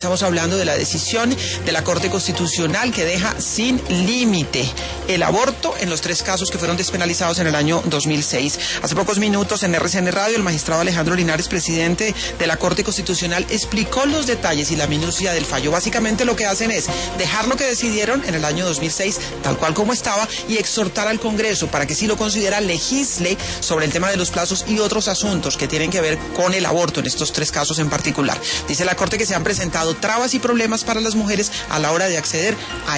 Estamos hablando de la decisión de la Corte Constitucional que deja sin límite el aborto en los 3 casos que fueron despenalizados en el año 2006. Hace pocos minutos en RCN Radio, el magistrado Alejandro Linares, presidente de la Corte Constitucional, explicó los detalles y la minucia del fallo. Básicamente lo que hacen es dejar lo que decidieron en el año 2006, tal cual como estaba, y exhortar al Congreso para que si lo considera legisle sobre el tema de los plazos y otros asuntos que tienen que ver con el aborto en estos 3 casos en particular. Dice la Corte que se han presentado trabas y problemas para las mujeres a la hora de acceder a